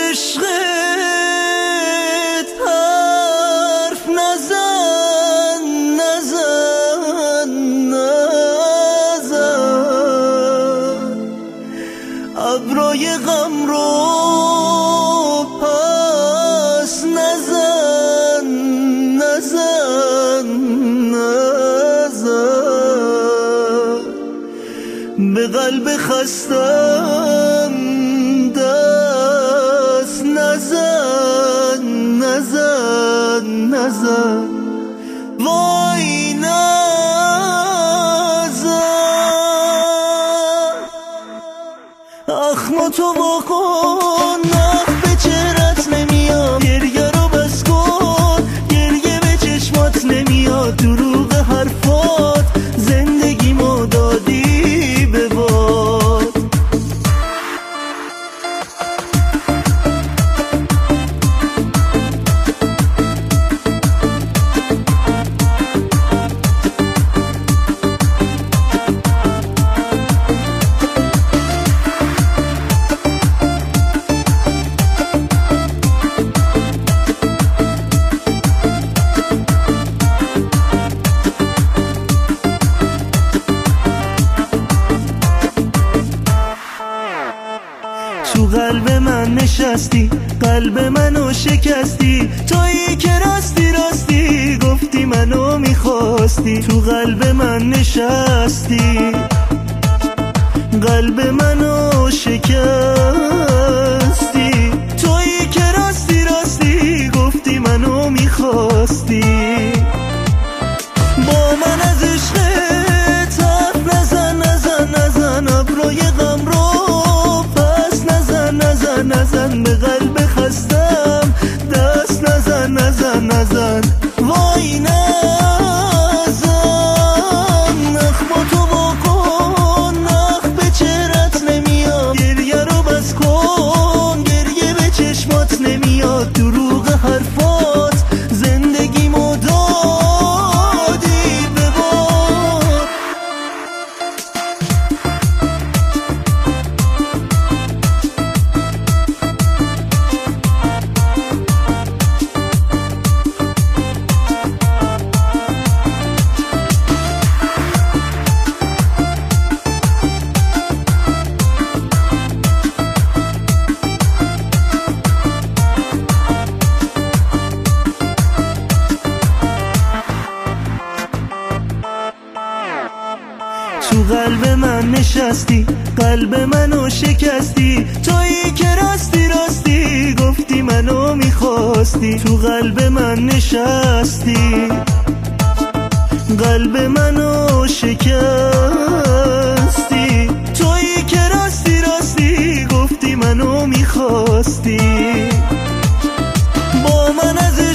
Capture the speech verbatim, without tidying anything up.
عشقت حرف نزن نزن نزن ابرای غم رو پس نزن نزن نزن به قلب خستم دست نزن نزن نزن وای نزن اخم تو بکن نخ به چهرت نمیاد گریه رو بس کن گریه به چشمات نمیاد دروغ حرفات زندگیمو دادی به باد تو قلب من نشستی قلب منو شکستی تویی که راستی راستی گفتی منو میخواستی تو قلب من نشستی قلب منو شکستی تویی که راستی راستی گفتی منو میخواستی با من از عشقت حرف نزن نزن نزن ابروی غم رو نزن به قلب خستم دست نزن نزن نزن وای نزن نخم تو بکن نخ به چهرت نمیاد گریه رو بس کن گریه به چشمات نمیاد دروغ حرفات زندگیمو دادی به باد تو قلب من نشستی قلب منو شکستی تویی که راستی راستی گفتی منو میخواستی تو قلب من نشستی قلب منو شکستی تویی که راستی راستی گفتی منو میخواستی با من از